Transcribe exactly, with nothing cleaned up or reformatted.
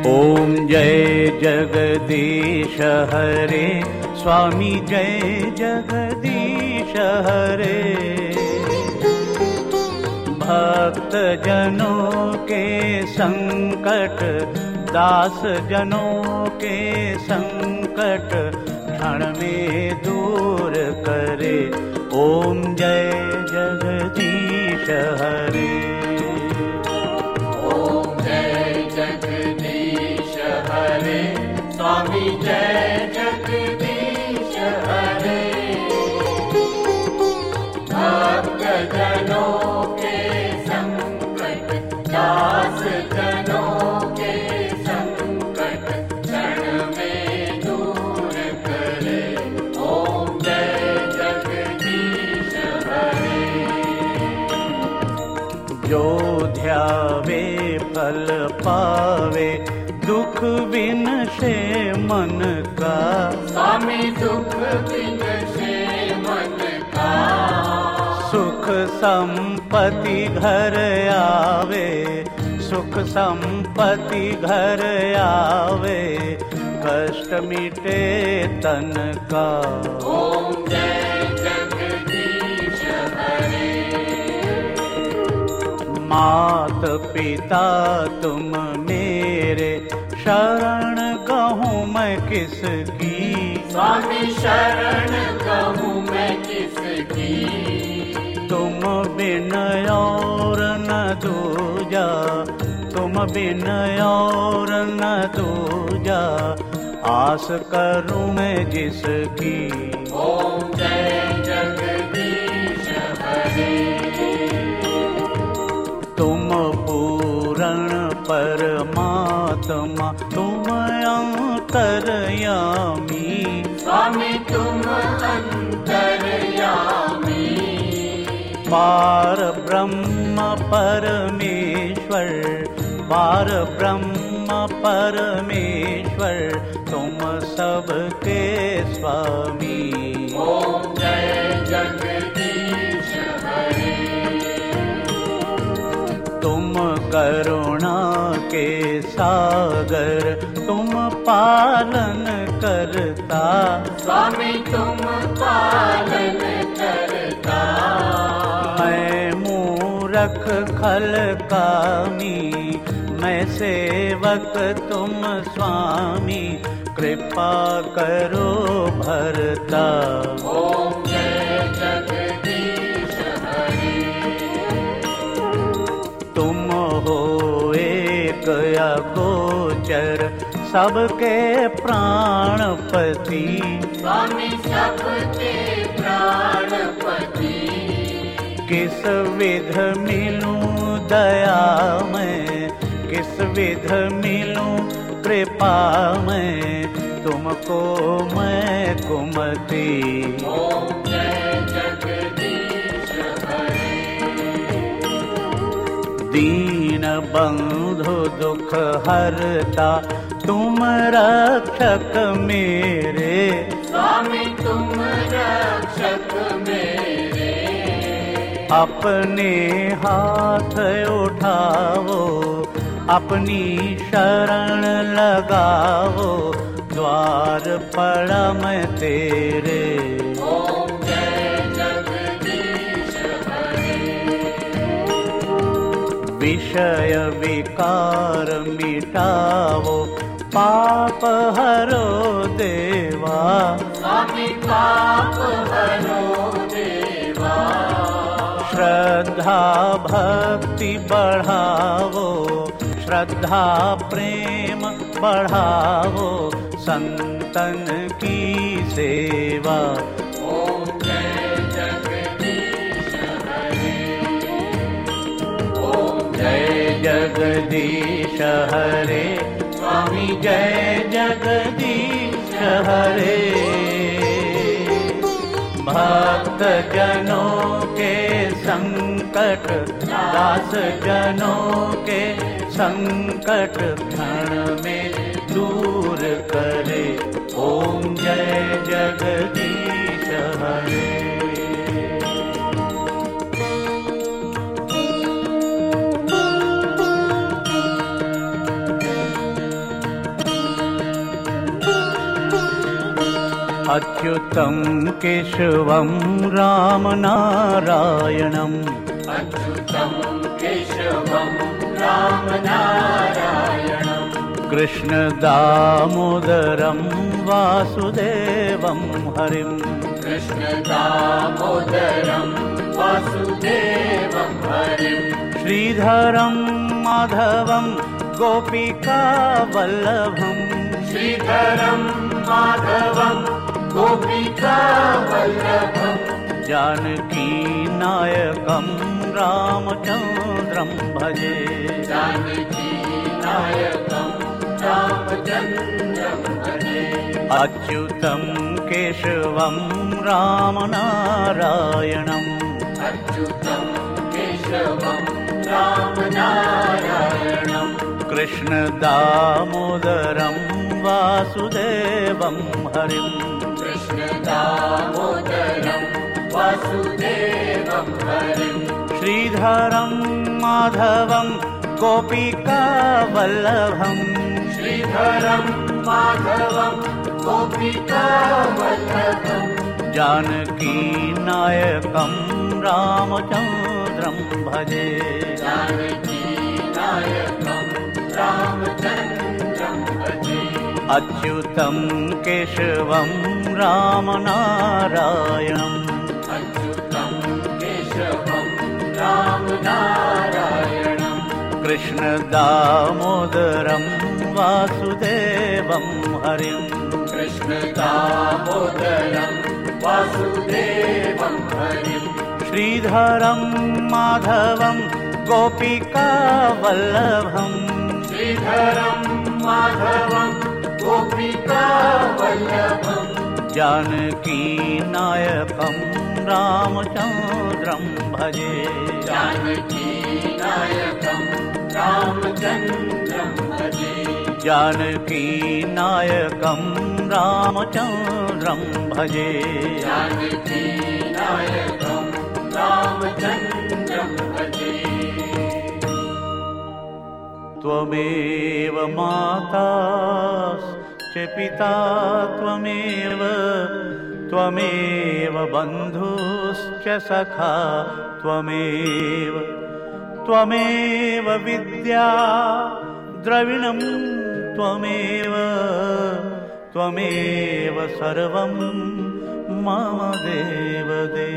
ओम जय जगदीश हरे, स्वामी जय जगदीश हरे। भक्त जनों के संकट, दास जनों के संकट क्षण में दूर करे। ओम जय जगदीश हरे। ओम जय जगदीश हरे, स्वामी जय जगदीश हरे। भक्त जनों के संकट, दास जनों के संकट क्षण में दूर करे। ओम जय जगदीश हरे। जो ध्यावे फल पावे, दुख विनशे मन का। स्वामी दुख विनशे मन का। सुख संपत्ति घर आवे, सुख संपत्ति घर आवे, कष्ट मिटे तन का। ओम जय जगदीश हरे। मात पिता तुम मेरे, शरण कहूँ मैं किसकी। स्वामी शरण कहूँ मैं किसकी। तुम बिन और न दूजा, तुम बिन और न दूजा, आस करूँ मैं जिसकी। ओम जय जगदीश हरे। तुम पूरण परमात्मा, तुम अंतर्यामी। स्वामी तुम अंतर्यामी। पार ब्रह्म परमेश्वर, पार ब्रह्म परमेश्वर, तुम सबके स्वामी। ओम जय जगदीश हरे। तुम करुणा के सागर, तुम पालन करता। स्वामी तुम पालन करता। मैं मूरख खल कामी, मैं सेवक तुम स्वामी, कृपा करो भरता। ओम जय जगदीश हरे। तुम हो एक अगोचर, सबके प्राणपति। स्वामी सबके प्राणपति। किस विध मिलूं दया में, किस विध मिलूं कृपा में, तुमको मैं कुमति। ओम जय जगदीश हरे। दीन बंधु दुख हरता, तुम रक्षक मेरे। स्वामी तुम रक्षक मेरे। अपने हाथ उठाओ, अपनी शरण लगाओ, द्वार पड़ा मैं तेरे। ओम जय जगदीश हरे। विषय विकार मिटाओ, पाप हरो देवा। स्वामी पाप हरो देवा। श्रद्धा भक्ति बढ़ावो, श्रद्धा प्रेम बढ़ावो, संतन की सेवा। ओम जय जगदीश हरे। ओम जय जगदीश हरे, स्वामी जय जगदीश हरे। भक्त जनों के संकट, दास जनों के संकट क्षण में दूर करे। ओम जय जगदीश हरे। अच्युतं केशवं रामनारायणम् अच्युतं केशवं रामनारायणम् कृष्णदामोदरं वासुदेवं हरिम् कृष्णदामोदरं वासुदेवं हरिम् श्रीधरं माधवं गोपिकावल्लभम् श्रीधरं माधवं गोपिकावल्लभम् जानकीनायकं रामचन्द्रं भजे जानकीनायकं रामचन्द्रं भजे अच्युतं केशवं रामनारायणम् अच्युतं केशवं रामनारायणम् कृष्णदामोदरं वासुदेवं हरिम् कृष्णदामोदरं वासुदेवं हरिम् श्रीधरं माधवं गोपिकावल्लभम् श्रीधरं माधवं गोपिकावल्लभम् जानकीनायकं रामचन्द्रं भजे जानकीनायकं रामचन्द्रं भजे अच्युतं केशवं रामनारायणम् अच्युतं केशवं रामनारायणम् कृष्णदामोदरं वासुदेवं हरिम् कृष्णदामोदरं वासुदेवं हरिम् श्रीधरं माधवं गोपिकावल्लभम् श्रीधरं माधवं गोपिकावल्लभम् जानकीनायकं रामचन्द्रं भजे जानकीनायकं रामचन्द्रं भजे जानकीनायकं रामचन्द्रं भजे जानकीनायकं रामचन्द्रं भजे त्वमेव माता च पिता त्वमेव त्वमेव बन्धुश्च सखा त्वमेव त्वमेव विद्या द्रविणं त्वमेव त्वमेव सर्वं मम देव देव